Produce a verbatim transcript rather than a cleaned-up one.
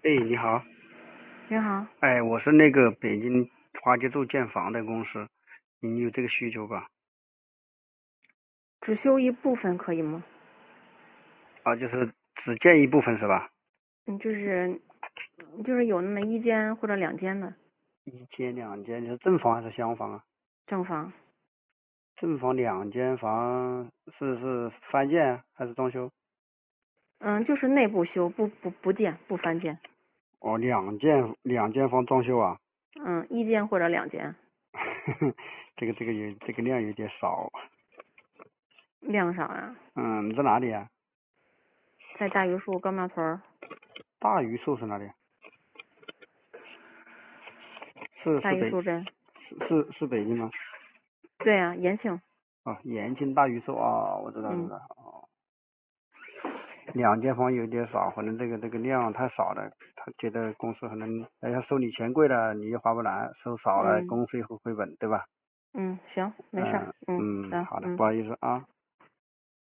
哎，你好。 你好。 哎，我是那个北京花街路建房的公司，你有这个需求吧？ 只修一部分可以吗？ 啊，就是只建一部分是吧？ 嗯，就是就是有那么一间或者两间的一间两间，你是正房还是厢房啊？ 正房。 正房两间房是是翻建还是装修？ 嗯，就是内部修，不不不建，不翻建。 哦，两间两间房装修啊？ 嗯，一间或者两间。 这个这个有这个量有点少。 量少啊。 嗯，你在哪里啊？ 在大榆树高庙屯儿。 大榆树是哪里？是大是北榆树镇。 是是是北京吗？ 对啊，延庆。 哦，延庆大榆树啊，我知道知嗯道。哦，两间房有点少，可能这个这个量太少了，他觉得公司可能哎要收你钱贵了，你又划不来，收少了嗯公司也会回本，对吧？ 嗯，行，没事儿。 嗯嗯， 嗯， 行。 好的， 嗯。 不好意思啊。